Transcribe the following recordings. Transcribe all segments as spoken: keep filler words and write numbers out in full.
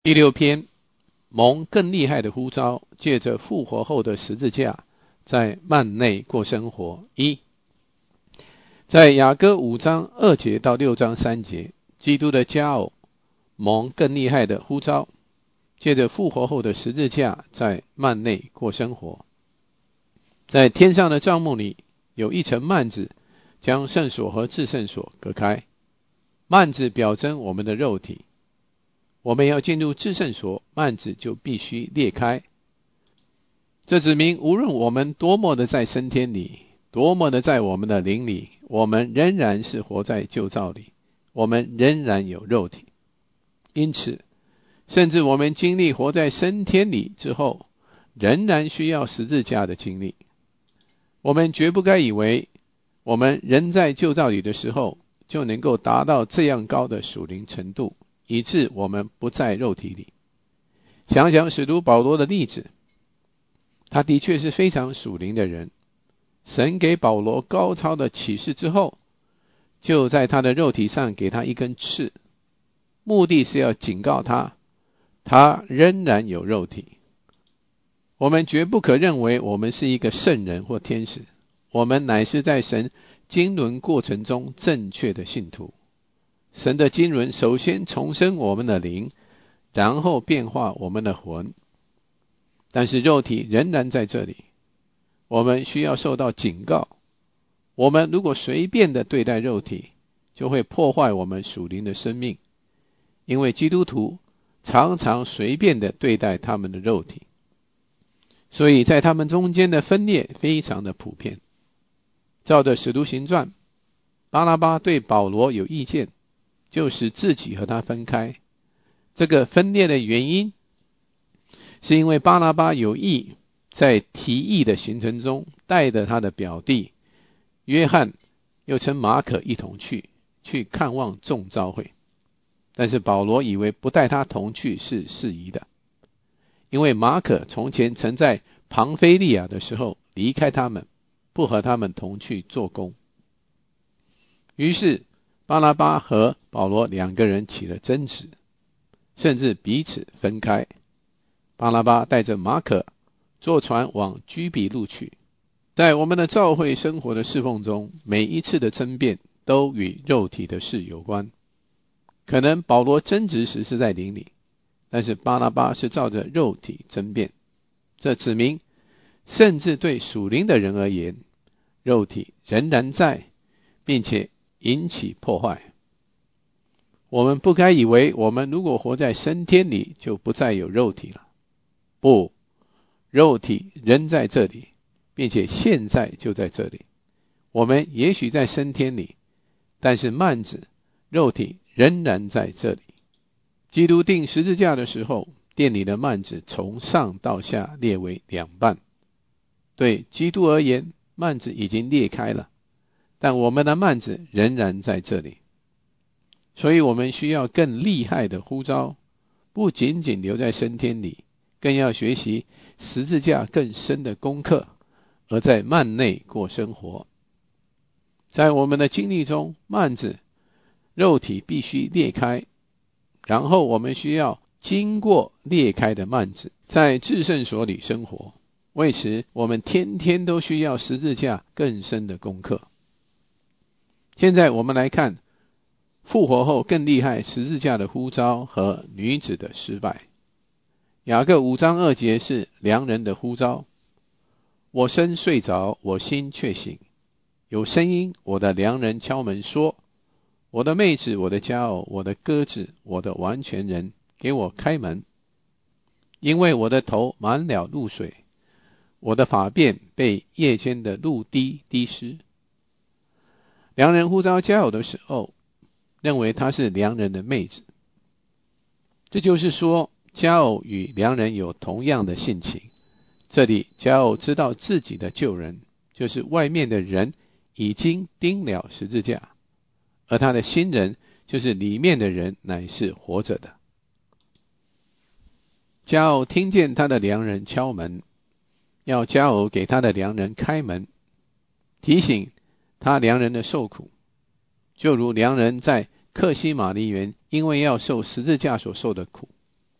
第六篇，蒙更厉害的呼召，借着复活后的十字架，在幔内过生活。一，在雅歌五章二节到六章三节，基督的佳偶蒙更厉害的呼召，借着复活后的十字架，在幔内过生活。在天上的帐幕里，有一层幔子，将圣所和至圣所隔开。幔子表征我们的肉体，我们要进入至圣所，幔子就必须裂开。这指明无论我们多么的在升天里，多么的在我们的灵里，我们仍然是活在旧造里，我们仍然有肉体。因此，甚至我们经历活在升天里之后，仍然需要十字架的经历。我们绝不该以为我们仍在旧造里的时候，就能够达到这样高的属灵程度，以致我们不在肉体里。想想使徒保罗的例子，他的确是非常属灵的人。神给保罗高超的启示之后，就在他的肉体上给他一根刺，目的是要警告他，他仍然有肉体。我们绝不可认为我们是一个圣人或天使，我们乃是在神经纶过程中正确的信徒。神的经纶首先重生我们的灵，然后变化我们的魂。但是肉体仍然在这里，我们需要受到警告。我们如果随便的对待肉体，就会破坏我们属灵的生命，因为基督徒常常随便的对待他们的肉体，所以在他们中间的分裂非常的普遍。照着使徒行传，巴拿巴对保罗有意见，就使自己和他分开。这个分裂的原因，是因为巴拿巴有意在提议的行程中带着他的表弟约翰，又称马可一同去，去看望众召会。但是保罗以为不带他同去是适宜的，因为马可从前曾在庞菲利亚的时候离开他们，不和他们同去做工。于是巴拿巴和保罗两个人起了争执，甚至彼此分开。巴拿巴带着马可坐船往居比路去。在我们的教会生活的侍奉中，每一次的争辩都与肉体的事有关。可能保罗争执时是在灵里，但是巴拿巴是照着肉体争辩。这指明甚至对属灵的人而言，肉体仍然在，并且引起破坏。我们不该以为我们如果活在升天里，就不再有肉体了。不，肉体仍在这里，并且现在就在这里。我们也许在升天里，但是幔子，肉体仍然在这里。基督钉十字架的时候，殿里的幔子从上到下裂为两半。对基督而言，幔子已经裂开了，但我们的幔子仍然在这里。所以我们需要更厉害的呼召，不仅仅留在升天里，更要学习十字架更深的功课，而在幔内过生活。在我们的经历中，幔子肉体必须裂开，然后我们需要经过裂开的幔子，在至圣所里生活。为此，我们天天都需要十字架更深的功课。现在我们来看复活后更厉害十字架的呼召和女子的失败。雅各五章二节是良人的呼召。我身睡着，我心却醒。有声音，我的良人敲门说，我的妹子，我的佳偶，我的鸽子，我的完全人，给我开门。因为我的头满了露水，我的发辫被夜间的露滴滴湿。良人呼召佳偶的时候，认为她是良人的妹子。这就是说，佳偶与良人有同样的性情。这里佳偶知道自己的旧人，就是外面的人已经钉了十字架，而他的新人，就是里面的人，乃是活着的。佳偶听见他的良人敲门，要佳偶给他的良人开门，提醒他良人的受苦，就如良人在客西马尼园因为要受十字架所受的苦。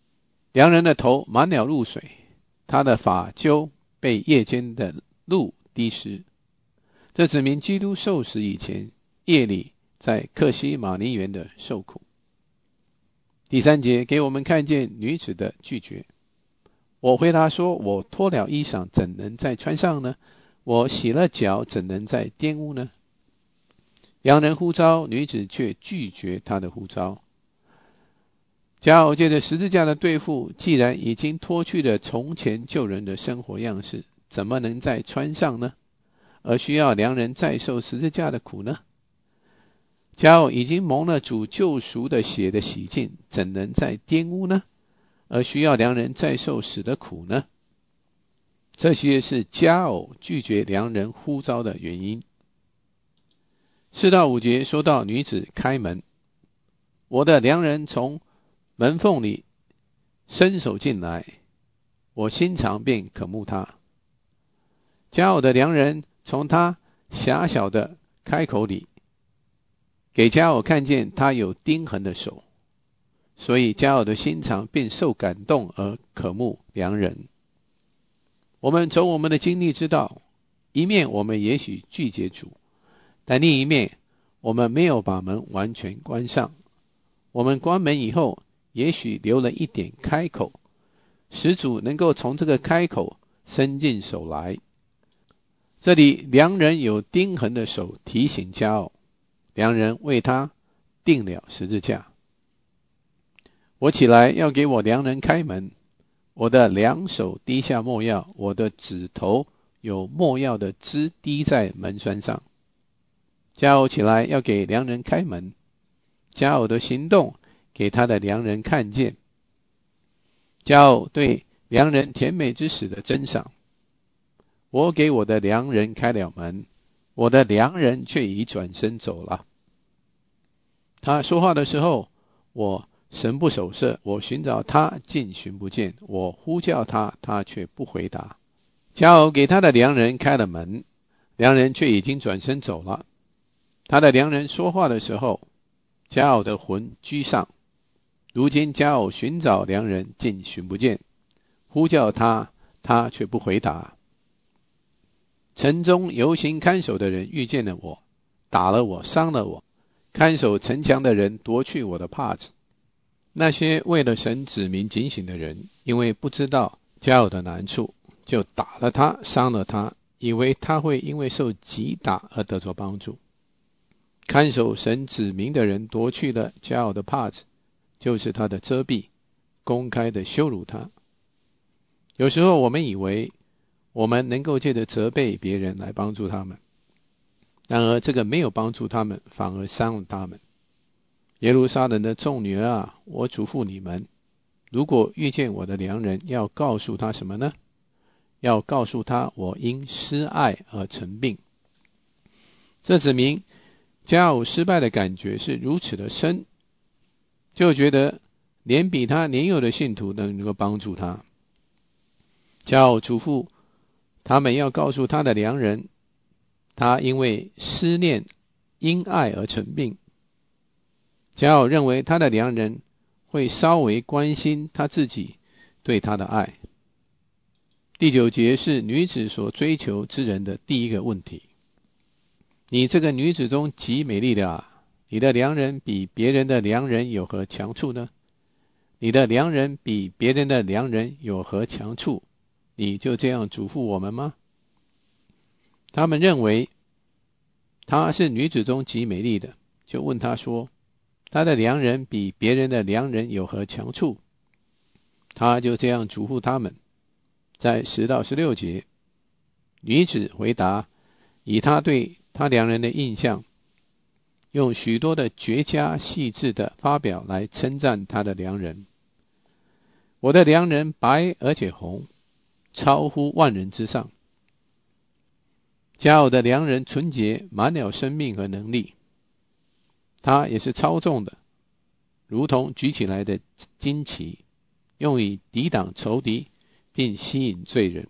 良人的头满了露水，他的发揪被夜间的露滴湿。这指明基督受死以前，夜里在客西马尼园的受苦。第三节给我们看见女子的拒绝。我回答说，我脱了衣裳怎能再穿上呢？我洗了脚怎能再玷污呢？良人呼召，女子却拒绝他的呼召。加尔借着十字架的对付，既然已经脱去了从前救人的生活样式，怎么能再穿上呢？而需要良人再受十字架的苦呢？加尔已经蒙了主救赎的血的洗净，怎能再玷污呢？而需要良人再受死的苦呢？这些是加尔拒绝良人呼召的原因。四到五节说到女子开门，我的良人从门缝里伸手进来，我心肠便渴慕他。加尔的良人从他狭小的开口里，给加尔看见他有钉痕的手，所以加尔的心肠便受感动而渴慕良人。我们从我们的经历知道，一面我们也许拒绝主，但另一面我们没有把门完全关上。我们关门以后，也许留了一点开口，使主能够从这个开口伸进手来。这里良人有钉痕的手提醒加尔，良人为他定了十字架。我起来要给我良人开门，我的两手滴下没药，我的指头有没药的汁滴在门栓上。加尔起来要给良人开门，加尔的行动给他的良人看见。加尔对良人甜美之死的珍赏。我给我的良人开了门，我的良人却已转身走了。他说话的时候，我神不守舍，我寻找他，竟寻不见，我呼叫他，他却不回答。加尔给他的良人开了门，良人却已经转身走了。他的良人说话的时候，加尔的魂居上。如今加尔寻找良人，竟寻不见，呼叫他，他却不回答。城中游行看守的人遇见了我，打了我，伤了我。看守城墙的人夺去我的帕子。那些为了神指明警醒的人，因为不知道加尔的难处，就打了他，伤了他，以为他会因为受击打而得着帮助。看守神指明的人夺去了加尔的帕子，就是他的遮蔽，公开的羞辱他。有时候我们以为我们能够借着责备别人来帮助他们，然而这个没有帮助他们，反而伤了他们。耶路撒冷的众女儿啊，我嘱咐你们，如果遇见我的良人，要告诉他什么呢？要告诉他，我因失爱而成病。这指明加尔失败的感觉是如此的深，就觉得连比他年幼的信徒都能够帮助他。加尔嘱咐他们要告诉他的良人，他因为思念因爱而成病。加尔认为他的良人会稍微关心他自己对他的爱。第九节是女子所追求之人的第一个问题。你这个女子中极美丽的啊，你的良人比别人的良人有何强处呢？你的良人比别人的良人有何强处？你就这样嘱咐我们吗？他们认为她是女子中极美丽的，就问她说，她的良人比别人的良人有何强处？他就这样嘱咐他们。在十到十六节，女子回答，以她对她良人的印象，用许多的绝佳细致的发表来称赞她的良人。我的良人白而且红，超乎万人之上。加尔的良人纯洁，满了生命和能力。他也是超重的，如同举起来的旌旗，用以抵挡仇敌，并吸引罪人。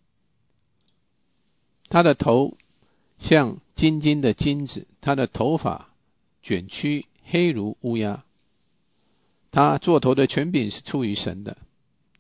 他的头像金金的金子，他的头发卷曲黑如乌鸦。他做头的权柄是出于神的，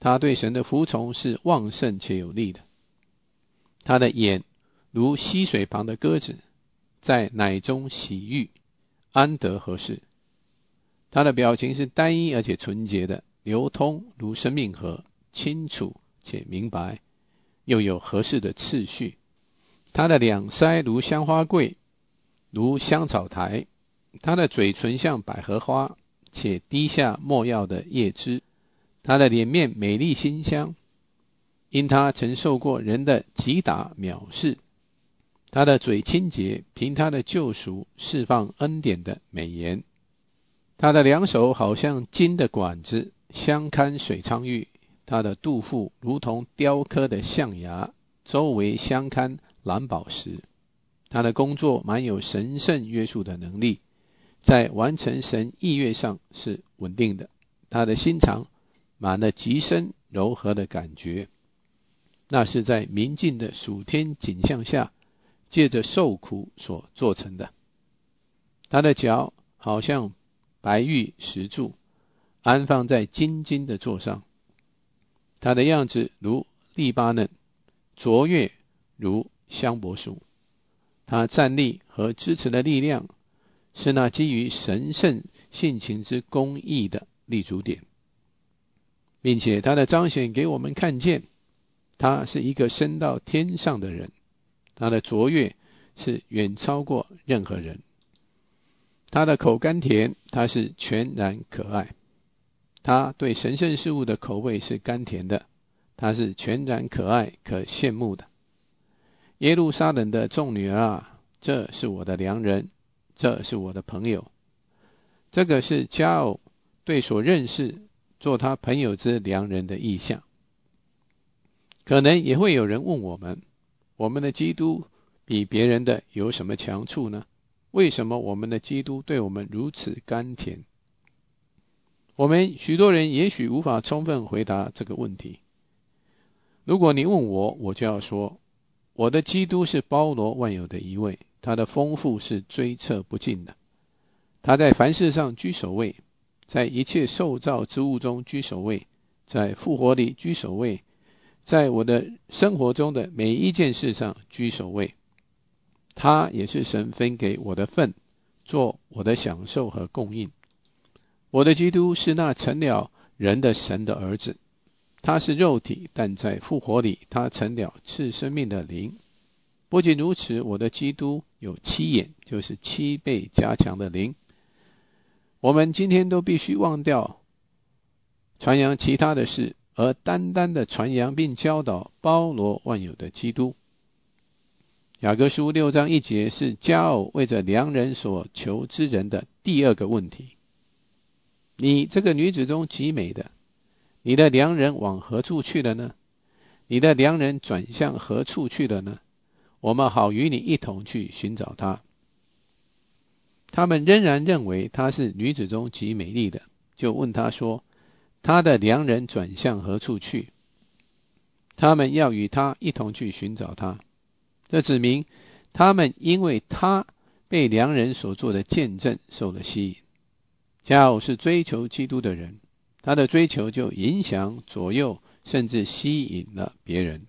他对神的服从是旺盛且有力的。他的眼如溪水旁的鸽子，在奶中洗浴，安得合适。他的表情是单一而且纯洁的，流通如生命河，清楚且明白，又有合适的次序。他的两腮如香花桂，如香草苔。他的嘴唇像百合花，且滴下没药的叶汁。他的脸面美丽馨香，因他曾受过人的击打藐视。他的嘴清洁，凭他的救赎释放恩典的美言。他的两手好像金的管子，相看水苍玉。他的肚腹如同雕刻的象牙，周围相看蓝宝石。他的工作满有神圣约束的能力，在完成神意愿上是稳定的。他的心肠满了极深柔和的感觉，那是在明净的属天景象下借着受苦所做成的。他的脚好像白玉石柱，安放在金金的座上。他的样子如利巴嫩，卓越如香柏树。他站立和支持的力量是那基于神圣性情之公义的立足点，并且他的彰显给我们看见，他是一个升到天上的人，他的卓越是远超过任何人。他的口甘甜，他是全然可爱。他对神圣事物的口味是甘甜的，他是全然可爱可羡慕的。耶路撒冷的众女儿啊，这是我的良人，这是我的朋友。这个是佳偶对所认识做他朋友之良人的意象。可能也会有人问我们，我们的基督比别人的有什么强处呢？为什么我们的基督对我们如此甘甜？我们许多人也许无法充分回答这个问题。如果你问我，我就要说，我的基督是包罗万有的一位，他的丰富是追测不尽的。他在凡事上居首位，在一切受造之物中居首位，在复活里居首位，在我的生活中的每一件事上居首位。他也是神分给我的份，做我的享受和供应。我的基督是那成了人的神的儿子，他是肉体，但在复活里他成了赐生命的灵。不仅如此，我的基督有七眼，就是七倍加强的灵。我们今天都必须忘掉传扬其他的事，而单单的传扬并教导包罗万有的基督。雅各书六章一节是佳偶为着良人所求之人的第二个问题。你这个女子中极美的，你的良人往何处去了呢？你的良人转向何处去了呢？我们好与你一同去寻找他。他们仍然认为她是女子中极美丽的，就问她说，她的良人转向何处去？他们要与她一同去寻找他。这指明他们因为他被良人所做的见证受了吸引。佳偶是追求基督的人，他的追求就影响左右，甚至吸引了别人。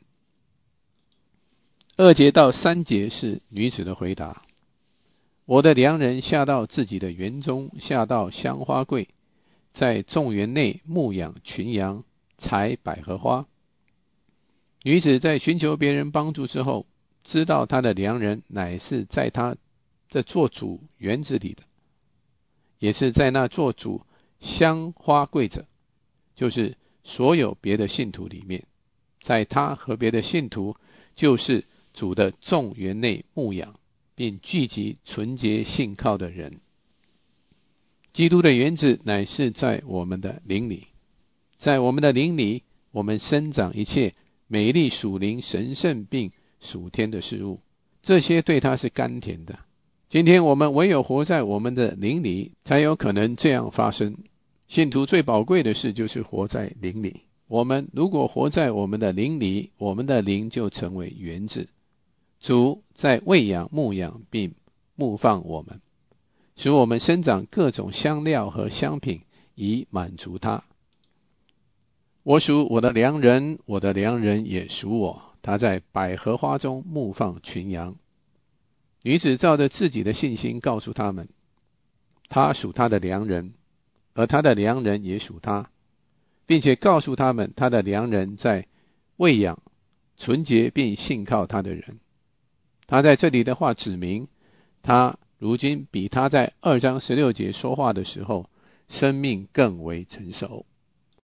二节到三节是女子的回答。我的良人下到自己的园中，下到香花柜，在众园内牧养群羊，采百合花。女子在寻求别人帮助之后，知道她的良人乃是在她这做主园子里的，也是在那做主香花柜者，就是所有别的信徒里面，在他和别的信徒，就是主的众园内牧养并聚集纯洁信靠的人。基督的园子乃是在我们的灵里，在我们的灵里，我们生长一切美丽属灵神圣并属天的事物，这些对他是甘甜的。今天我们唯有活在我们的灵里，才有可能这样发生。信徒最宝贵的事就是活在灵里。我们如果活在我们的灵里，我们的灵就成为园子。主在喂养牧养并牧放我们，使我们生长各种香料和香品，以满足他。 我属我的良人，我的良人也属我，他在百合花中牧放群羊。女子照着自己的信心告诉他们，他属他的良人，而他的良人也属他，并且告诉他们，他的良人在喂养纯洁并信靠他的人。他在这里的话指明，他如今比他在二章十六节说话的时候，生命更为成熟。